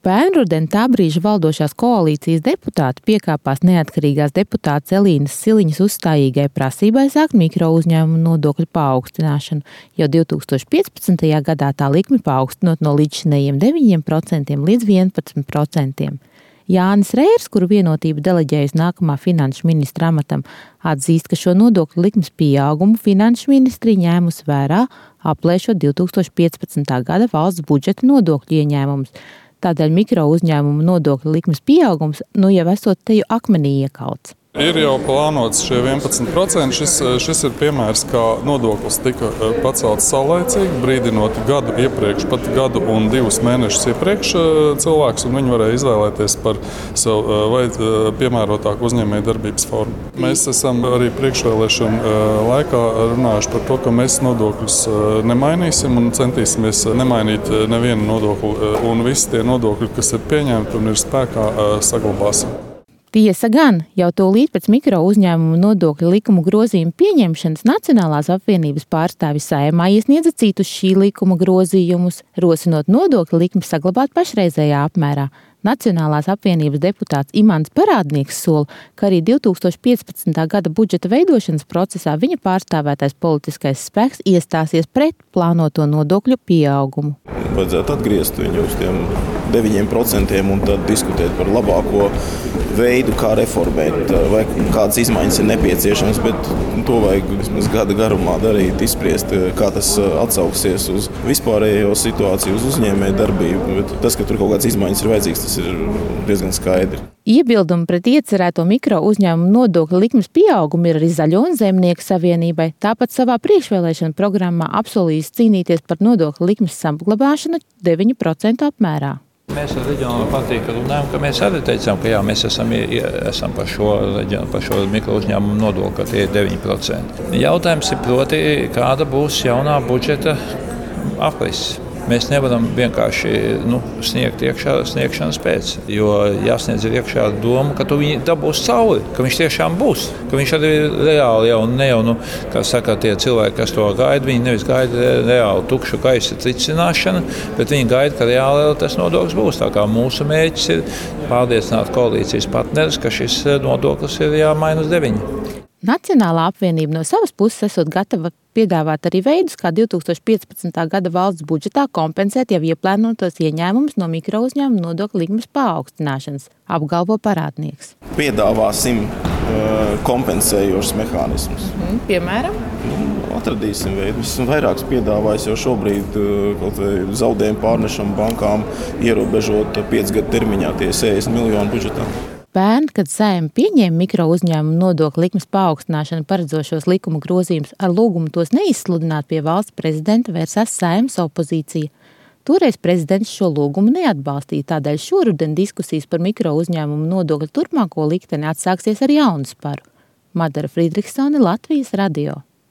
Pērnrudeni tā brīža valdošās koalīcijas deputāti piekāpās neatkarīgās deputātes Elīnas Siliņas uzstājīgai prasībai sākt mikro uzņēmumu nodokļu paaugstināšanu. Jau 2015. gadā tā likmi paaugstinot no līdzšinējiem 9% līdz 11%. Jānis Reirs, kuru Vienotība deleģējusi nākamā finanšu ministra amatam, atzīst, ka šo nodokļu likmes pieaugumu finanšu ministrija ņēmusi vērā, aplēšot 2015. gada valsts budžeta nodokļu ieņēmumus. Tādēļ mikro uzņēmumu nodokļu likmes pieaugums jau esot teju akmenī iekauts. Ir jau plānots šie 11%. Šis ir piemērs, kā nodoklis tika pacelts saulaicīgi, brīdinot gadu iepriekš, pat gadu un 2 mēnešus iepriekš cilvēks, un viņi varēja izvēlēties par sev piemērotāku uzņēmējdarbības formu. Mēs esam arī priekšvēlēšanu laikā runājuši par to, ka mēs nodokļus nemainīsim un centīsimies nemainīt nevienu nodokli, un visi tie nodokļi, kas ir pieņemti un ir spēkā, saglabāsim. Tiesa gan, jau tūlīt pēc mikro uzņēmumu nodokļu likumu grozījumu pieņemšanas Nacionālās apvienības pārstāvis Saeimā iesniedza citus šī likuma grozījumus, rosinot nodokļu likmi saglabāt pašreizējā apmērā. Nacionālās apvienības deputāts Imants Parādnieks sola, ka arī 2015. gada budžeta veidošanas procesā viņa pārstāvētais politiskais spēks iestāsies pret plānoto nodokļu pieaugumu. Vajadzētu atgriezt viņu uz tiem 9% un tad diskutēt par labāko veidu, kā reformēt, vai kādas izmaiņas ir nepieciešamas, bet to vajag vismaz gada garumā darīt, izspriest, kā tas atsauksies uz vispārējo situāciju, uz uzņēmēju darbību. Bet tas, ka tur kaut kādas izmaiņas ir vajadzīgas, tas ir diezgan skaidri. Iebildumi pret iecerēto mikro uzņēmumu nodokļu likmes pieaugumu ir arī Zaļo un Zemnieku savienībai. Tāpat savā priekšvēlēšana programmā apsolījis cīnīties par nodokļu likmes saglabāšanu 9% apmērā. Mēs ar reģionālo partiju runājam, ka mēs arī teicām, ka jā, mēs esam par šo mikro uzņēmumu nodokli, ka tie ir 9%. Jautājums ir proti, kāda būs jaunā budžeta aprises. Mēs nevaram vienkārši sniegt iekšā sniegšanas pēc, jo jāsniedz ir iekšā doma, ka tu viņu dabūs cauri, ka viņš tiešām būs, ka viņš arī reāli kā saka, tie cilvēki, kas to gaida, viņi nevis gaida reāli tukšu gaisa tricināšanu, bet viņi gaida, ka reāli tas nodoklis būs. Tā kā mūsu mērķis ir pārliecināt koalīcijas partneris, ka šis nodoklis ir jāmaina uz 9%. Nacionālā apvienība no savas puses esot gatava piedāvāt arī veidus, kā 2015. gada valsts budžetā kompensēt jau ieplānotos ieņēmumus no mikro uzņēmumu nodokļu likmes paaugstināšanas, apgalvo Parādnieks. Piedāvāsim kompensējošus mehānismus. Piemēram? Atradīsim veidu. Esmu vairākus piedāvājis jau šobrīd zaudējumu pārnešam bankām, ierobežot 5 gadu termiņā tie 60 miljonu budžetā. Pērn, kad Saeima pieņēma mikro uzņēmumu nodokļu likmes paaugstināšanu paredzošos likuma grozījumus ar lūgumu tos neizsludināt pie valsts prezidenta, vērsās Saeimas opozīcija. Toreiz prezidents šo lūgumu neatbalstīja, tādēļ šoruden diskusijas par mikro uzņēmumu nodokļu turpmāko likteni atsāksies ar jaunu sparu. Madara Friedrichsone, Latvijas radio.